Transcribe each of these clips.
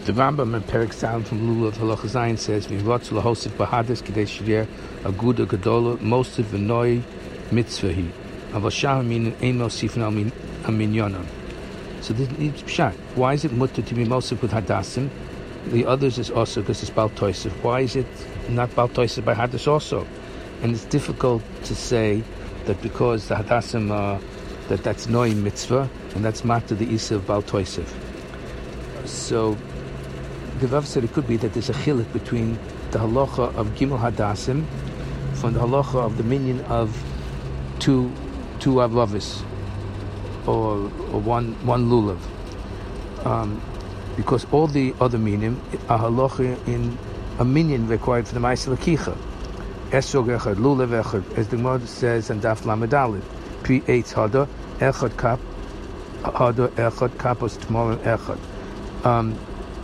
The Rambam in Perek Zayin from Lulav Halacha Zayin says, "V'rotz lahosif b'hadis k'dei shireh aguda gedola mosif v'noi mitzvahi aval sham min ein mosifin al minyanon." So this is pshat. Why is it mutter to be mosif with hadasim? The others is also because it's bal toisif. Why is it not bal toisif by hadis also? And it's difficult to say that because the hadasim are that's noi mitzvah and that's matter the isa of bal toisif. So the Rav said it could be that there's a chiluk between the halacha of Gimel Hadasim from the halacha of the minyan of two avlavis or one lulav, because all the other minyan are halacha in a minyan required for the ma'aseh lakicha. Esrog echad lulav echad, as the Gemara says in Daf Lamed Aleph, pre eitz hada echad kap hada echad kapos tmorim echad.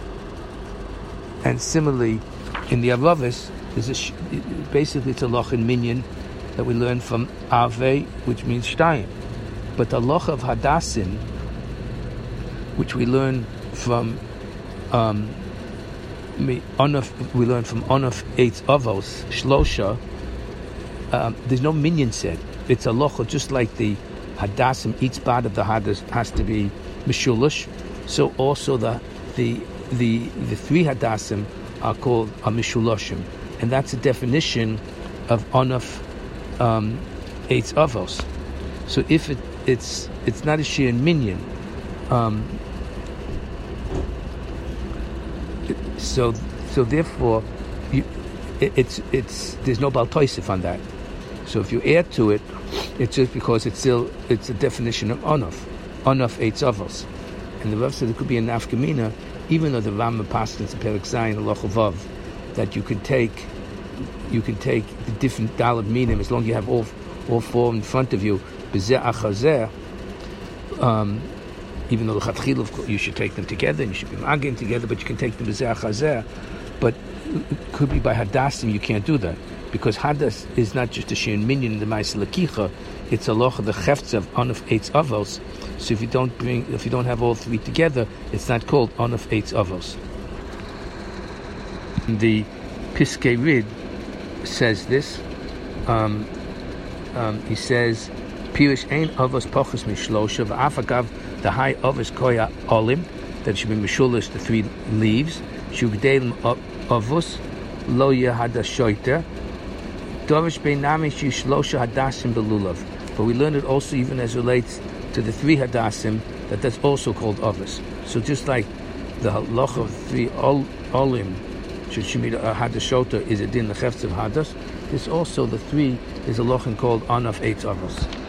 And similarly, in the Avlavis, basically it's a loch in minyan that we learn from Ave, which means Shtayim. But the loch of Hadasim, which we learn from Onaf Eitz Avos, Shlosha, there's no minyan said. It's a loch, just like the Hadasim, each part of the Hadas has to be Mishulish. So also the three hadasim are called mishuloshim, and that's a definition of onaf eitz avos. So if it's not a shir in minyan, so therefore it's there's no bal toisif on that. So if you add to it, it's just because it's a definition of onaf eitz avos. And the Rav said it could be a nafkamina, even though the Rambam Paskins in Perek Zayin Halacha Vav, that you can take the different dalad minim as long as you have all four in front of you. B'zeh achazeh, even though the chatchil you should take them together and you should be magin together, but you can take them b'zeh achazeh. But it could be by hadasim you can't do that, because hadas is not just a shein minyan in the ma'aseh lakicha. It's a loch of the chefts of onaf eitz avos. So if you don't have all three together, it's not called onaf eitz avos. The Piskei Rid says this. He says, "Pirish ein avos pachos mishlosha v'afagav the high avos koya olim, that should be mishulish the three leaves. Shugdelim avos lo yehadashoiter dorish beinamish yishlosha hadasim belulav." But we learn it also even as relates to the three hadasim, that's also called avos. So just like the halach of three olim, shemida hadashota is a din the chefts of hadas, this also the three is a lochin called onaf eitz avos.